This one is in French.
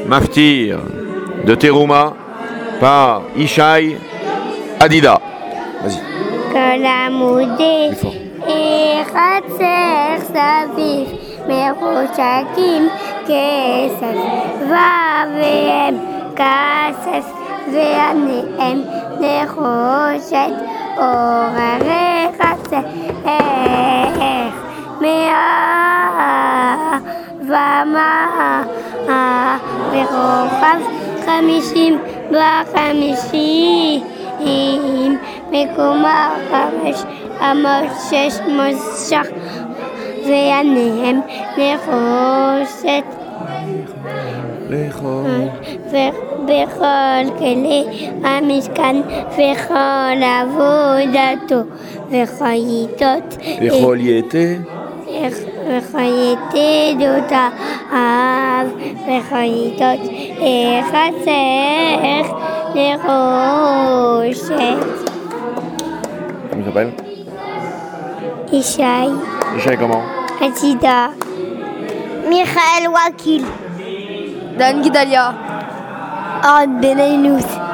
Maftir de Terouma par Ishaï Hadida. Vas-y. Kalamoudé et Ratser Savif, Merochakim, Kesef, Vavem, Kasef, Veanem, Nerochet, Orare, Ratser, Mea, Vama, Verochav, Kamishim, Bakamishi. מקומה חמש עמוד שש מושך ועניהם נחושת בכל כלי המשכן וכל עבודתו וחייתות וחייתות האב וחייתות חצר נחושת. Comment il s'appelle? Ishaï. Ishaï comment? Hadida. Michael Wakil. Dan Guidalia. Anne Benelous.